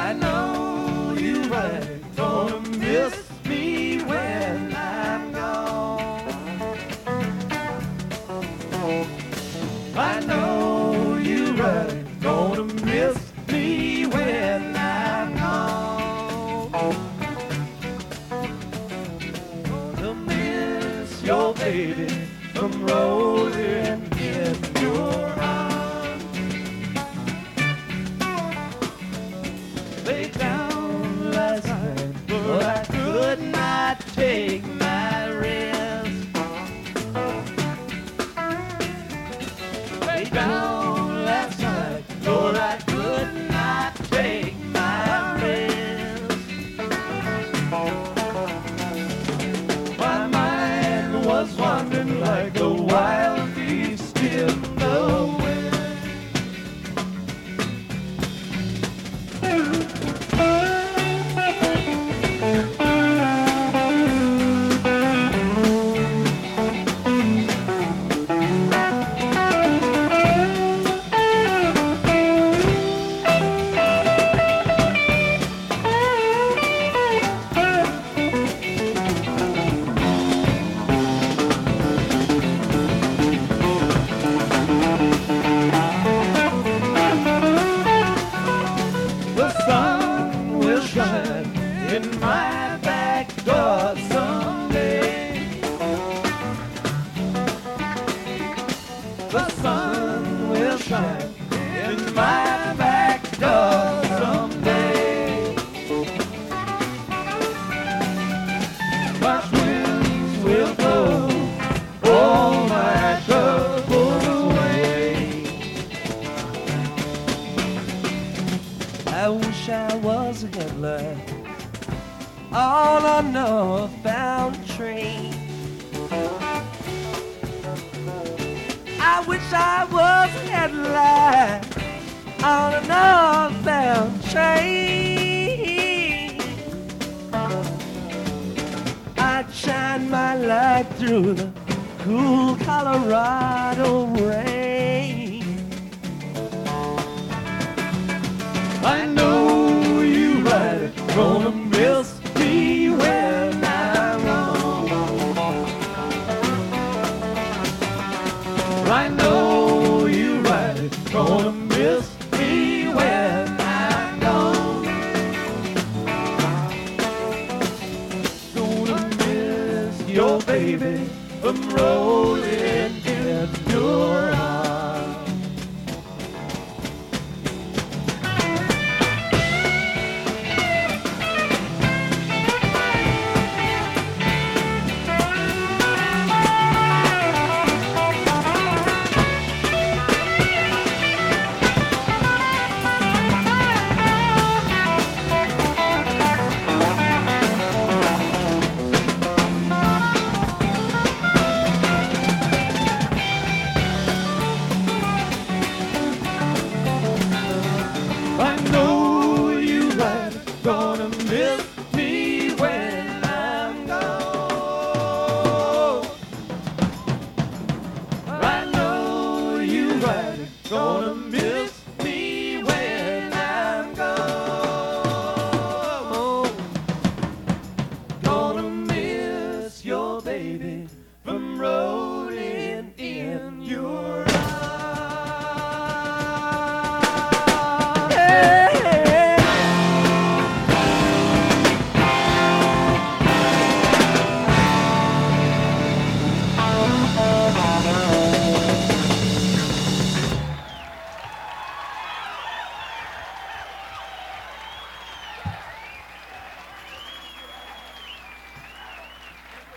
I know you right, gonna miss me when I'm gone. I know you right, gonna miss me when I'm gone. Gonna miss your baby from rolling in your arms. Lay down last night, but I could not take my rest. Lay down last night, but I could not take my rest. My mind was wandering like a wild beast in the wind. The sun will shine in my back door someday. The sun will shine in my back door someday. My winds will blow all my troubles away. I wish I was a headlight on a northbound train. I wish I was a headlight on a northbound train. I'd shine my light through the cool Colorado rain. I know you right, gonna miss me when I'm gone. I know you right, gonna miss me when I'm gone. Gonna miss your baby from rolling in your arms. I know you right, gonna miss me when I'm gone. I know you right, gonna miss